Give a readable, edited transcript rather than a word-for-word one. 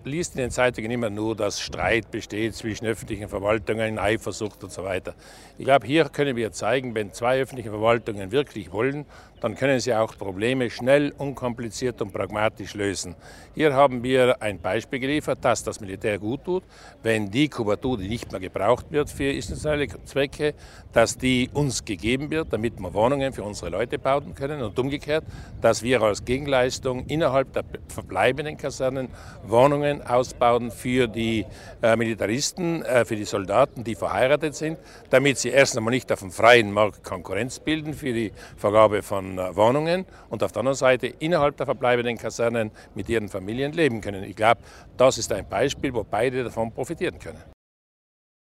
liest in den Zeitungen immer nur, dass Streit besteht zwischen öffentlichen Verwaltungen, Eifersucht und so weiter. Ich glaube, hier können wir zeigen, wenn zwei öffentliche Verwaltungen wirklich wollen, dann können sie auch Probleme schnell, unkompliziert und pragmatisch lösen. Hier haben wir ein Beispiel geliefert, dass das Militär gut tut, wenn die Kubatur, die nicht mehr gebraucht wird für institutionelle Zwecke, dass die uns gegeben wird, damit wir Wohnungen für unsere Leute bauen können und umgekehrt, dass wir als Gegenleistung innerhalb der verbleibenden Kasernen Wohnungen ausbauen für die Militaristen, für die Soldaten, die verheiratet sind, damit sie erst einmal nicht auf dem freien Markt Konkurrenz bilden für die Vergabe von Wohnungen und auf der anderen Seite innerhalb der verbleibenden Kasernen mit ihren Familien leben können. Ich glaube, das ist ein Beispiel, wo beide davon profitieren können.